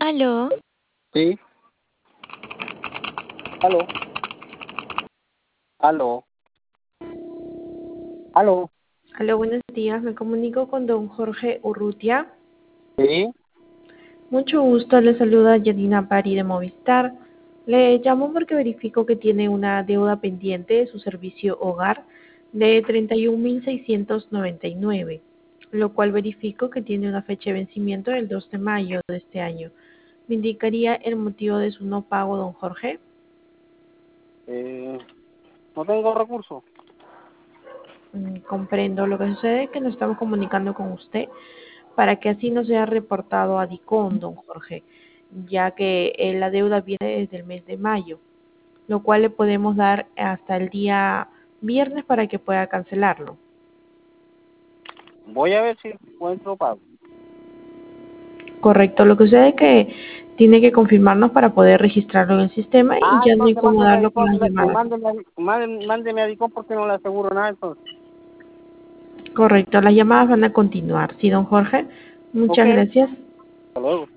Aló, Sí, aló, aló, aló. Aló, buenos días. Me comunico con don Jorge Urrutia. Sí, Mucho gusto. Le saluda Yadina Pari de Movistar. Le llamo porque verifico que tiene una deuda pendiente de su servicio hogar de 31.699, lo cual verifico que tiene una fecha de vencimiento del 2 de mayo de este año. ¿Me indicaría el motivo de su no pago, don Jorge? no tengo recursos. Comprendo. Lo que sucede es que nos estamos comunicando con usted para que así no sea reportado a DICOM, don Jorge, ya que la deuda viene desde el mes de mayo, lo cual le podemos dar hasta el día viernes para que pueda cancelarlo. Voy a ver si encuentro pago. Correcto. Lo que sucede es que tiene que confirmarnos para poder registrarlo en el sistema y ya no Entonces incomodarlo con las llamadas. mándeme a Dicom porque no le aseguro nada entonces. Correcto. Las llamadas van a continuar. Sí, don Jorge. Ok, Muchas gracias. hasta luego.